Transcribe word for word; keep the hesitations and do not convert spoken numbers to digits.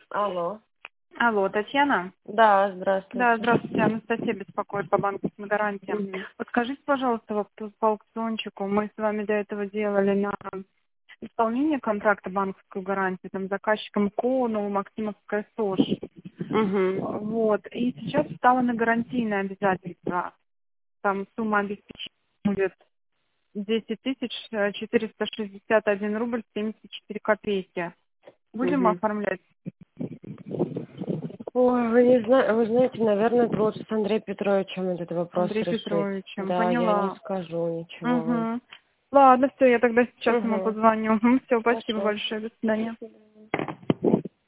Алло. Алло, Татьяна? Да, здравствуйте. Да, здравствуйте, Анастасия беспокоит по банковским гарантиям. Мгм. Вот скажите, пожалуйста, вот тут по аукциончику мы с вами до этого делали на исполнение контракта банковскую гарантию, там заказчиком Кону, Максимовская СОЖ. Мгм. Вот, и сейчас стало на гарантийное обязательство. Там сумма обеспечения будет десять тысяч четыреста шестьдесят один рубль семьдесят четыре копейки. Будем Мгм. оформлять? Ой, вы не знаете, вы знаете, наверное, это лучше с Андреем Петровичем этот вопрос Андрей решить. Петровичем, Да, я не поняла. скажу ничего вам. Угу. Ладно, все, я тогда сейчас ему Угу. позвоню. Все, спасибо Хорошо. большое, до свидания.